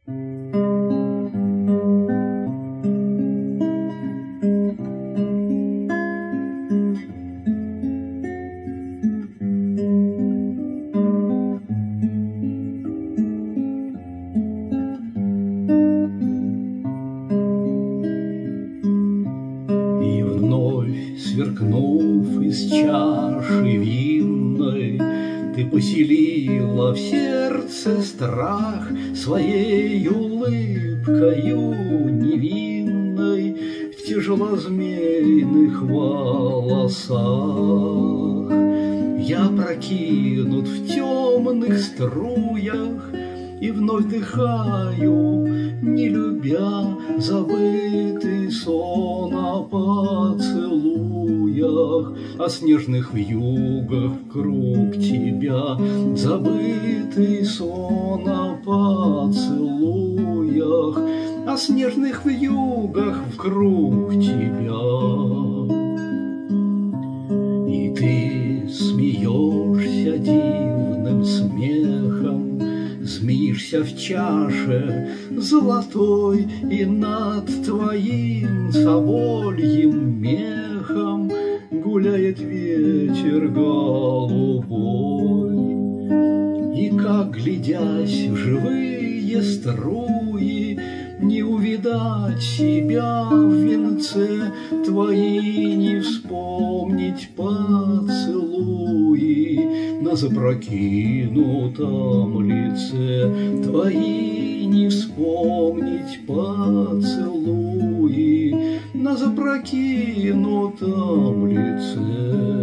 И вновь, сверкнув из чаши винной, ты поселила в сердце страх своей улыбкою невинной в тяжелозмейных волосах. Я прокинут в темных струях и вновь дыхаю, не любя, забытый сон о поцелуях, о снежных вьюгах вкруг тебя, забытый сон о поцелуях, о снежных вьюгах вокруг тебя. И ты смеешься дивным смехом, змеишься в чаше золотой, и над твоим собольем мехом гуляет ветер голубой. И как, глядясь в живые струи, не увидать себя в венце, твои не вспомнить поцелуи на запрокинутом лице, твои не вспомнить поцелуи на запрокинутом лице.